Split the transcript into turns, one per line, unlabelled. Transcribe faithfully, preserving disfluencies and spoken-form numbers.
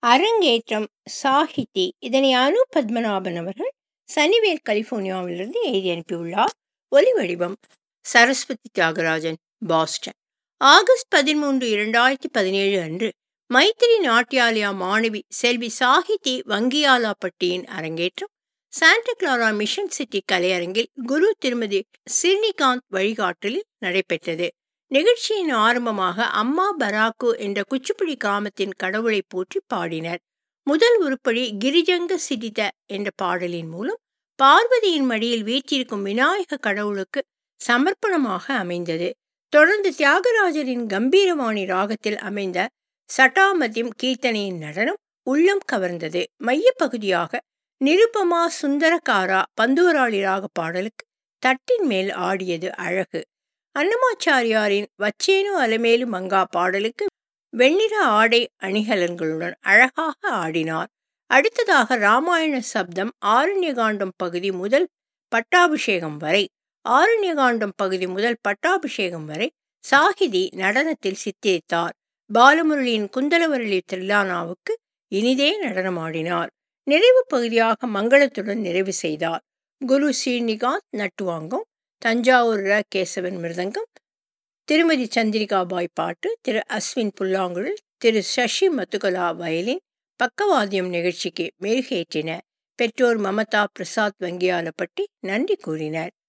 அரங்கேற்றம் சாகிதி. இதனை அனு பத்மநாபன் அவர்கள் சனிவேல் கலிபோர்னியாவிலிருந்து எழுதி அனுப்பியுள்ளார். ஒலி வடிவம் சரஸ்வதி தியாகராஜன், பாஸ்டன். ஆகஸ்ட் பதிமூன்று இரண்டாயிரத்தி பதினேழு அன்று மைத்திரி நாட்டியாலயா மாணவி செல்வி சாகிதி வங்கியாலாப்பட்டியின் அரங்கேற்றம் சாண்டா கிளாரா மிஷன் சிட்டி கலையரங்கில் குரு திருமதி சிர்னிகாந்த் வழிகாட்டலில் நடைபெற்றது. நிகழ்ச்சியின் ஆரம்பமாக அம்மா பராக்கு என்ற குச்சிப்புடி கிராமத்தின் கடவுளை போற்றி பாடினர். முதல் உருப்படி கிரிஜங்க சிடித என்ற பாடலின் மூலம் பார்வதியின் மடியில் வீற்றிருக்கும் விநாயக கடவுளுக்கு சமர்ப்பணமாக அமைந்தது. தொடர்ந்து தியாகராஜரின் கம்பீரவாணி ராகத்தில் அமைந்த சட்டாமத்தியம் கீர்த்தனையின் நடனம் உள்ளம் கவர்ந்தது. மையப்பகுதியாக நிருபமா சுந்தரகாரா பந்துவராளி ராக பாடலுக்கு தட்டின் மேல் ஆடியது அழகு. அன்னமாச்சாரியாரின் வச்சேனு அலமேலு மங்கா பாடலுக்கு வெண்ணிற ஆடை அணிகலன்களுடன் அழகாக ஆடினார். அடுத்ததாக ராமாயண சப்தம் ஆரண்யகாண்டம் பகுதி முதல் பட்டாபிஷேகம் வரை ஆரண்யகாண்டம் பகுதி முதல் பட்டாபிஷேகம் வரை சாகிதி நடனத்தில் சித்தரித்தார். பாலமுரளியின் குந்தலவரளி தில்லானாவுக்கு இனிதே நடனமாடினார். நிறைவு பகுதியாக மங்களத்துடன் நிறைவு செய்தார். குரு ஸ்ரீநிகாந்த் நட்டுவாங்கம், தஞ்சாவூர் ர கேசவன் மிருதங்கம், திருமதி சந்திரிகாபாய் பாட்டு, திரு அஸ்வின் புல்லாங்குழல், திரு சசி மத்துகலா வயலின் பக்கவாத்தியம் நிகழ்ச்சிக்கு மெருகேற்றினர். பெற்றோர் மமதா பிரசாத் வங்கியாலப்பட்டி நன்றி கூறினர்.